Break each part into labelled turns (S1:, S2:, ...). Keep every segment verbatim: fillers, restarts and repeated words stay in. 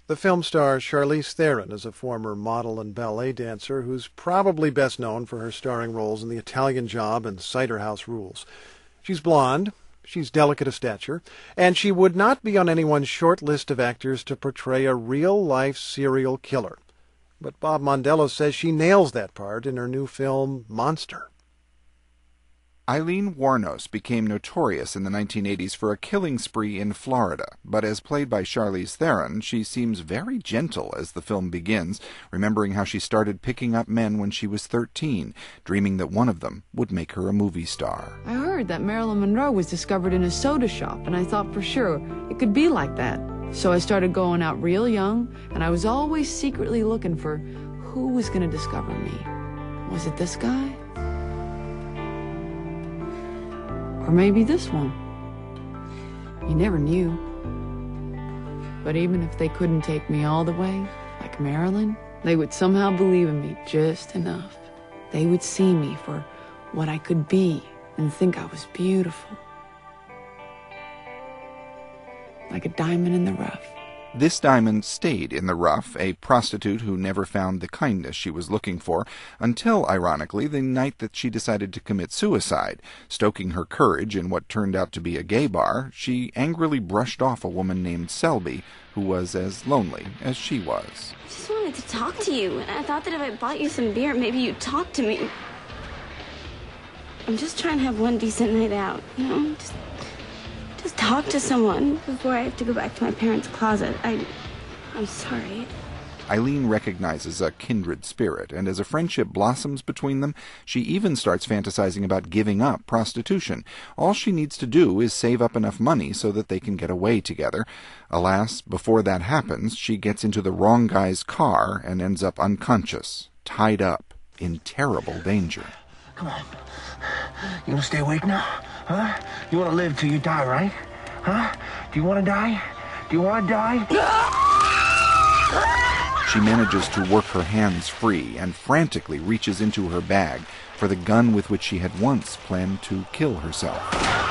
S1: The film stars Charlize Theron as a former model and ballet dancer who's probably best known for her starring roles in The Italian Job and Cider House Rules. She's blonde, she's delicate of stature, and she would not be on anyone's short list of actors to portray a real-life serial killer. But Bob Mondello says she nails that part in her new film, Monster.
S2: Aileen Wuornos became notorious in the nineteen eighties for a killing spree in Florida, but as played by Charlize Theron, she seems very gentle as the film begins, remembering how she started picking up men when she was thirteen, dreaming that one of them would make her a movie star.
S3: I heard that Marilyn Monroe was discovered in a soda shop, and I thought for sure it could be like that. So I started going out real young, and I was always secretly looking for who was going to discover me. Was it this guy? Or maybe this one. You never knew. But even if they couldn't take me all the way, like Marilyn, they would somehow believe in me just enough. They would see me for what I could be and think I was beautiful. Like a diamond in the rough.
S2: This diamond stayed in the rough, a prostitute who never found the kindness she was looking for, until, ironically, the night that she decided to commit suicide. Stoking her courage in what turned out to be a gay bar, she angrily brushed off a woman named Selby, who was as lonely as she was.
S4: I just wanted to talk to you, and I thought that if I bought you some beer, maybe you'd talk to me. I'm just trying to have one decent night out, you know? Just... Just talk to someone before I have to go back to my parents' closet. I, I'm sorry.
S2: Aileen recognizes a kindred spirit, and as a friendship blossoms between them, she even starts fantasizing about giving up prostitution. All she needs to do is save up enough money so that they can get away together. Alas, before that happens, she gets into the wrong guy's car and ends up unconscious, tied up, in terrible danger.
S5: Come on. You want to stay awake now? Huh? You want to live till you die, right? Huh? Do you want to die? Do you want to die?
S2: She manages to work her hands free and frantically reaches into her bag for the gun with which she had once planned to kill herself.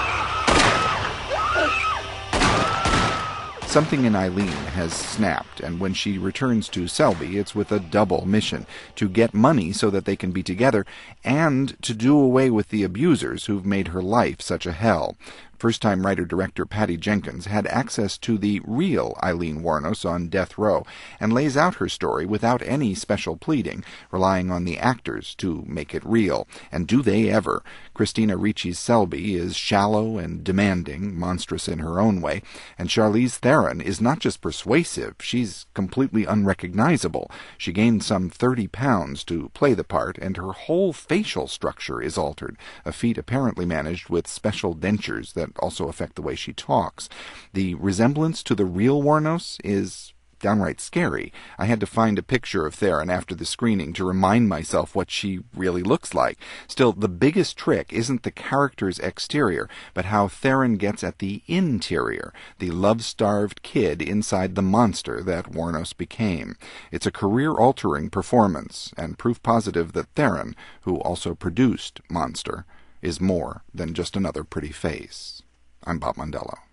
S2: Something in Aileen has snapped, and when she returns to Selby, it's with a double mission: to get money so that they can be together, and to do away with the abusers who've made her life such a hell. First-time writer-director Patty Jenkins had access to the real Aileen Wuornos on death row and lays out her story without any special pleading, relying on the actors to make it real. And do they ever? Christina Ricci's Selby is shallow and demanding, monstrous in her own way, and Charlize Theron is not just persuasive, she's completely unrecognizable. She gained some thirty pounds to play the part, and her whole facial structure is altered, a feat apparently managed with special dentures that also affect the way she talks. The resemblance to the real Wuornos is downright scary. I had to find a picture of Theron after the screening to remind myself what she really looks like. Still, the biggest trick isn't the character's exterior, but how Theron gets at the interior, the love-starved kid inside the monster that Wuornos became. It's a career-altering performance, and proof positive that Theron, who also produced Monster, is more than just another pretty face. I'm Bob Mondello.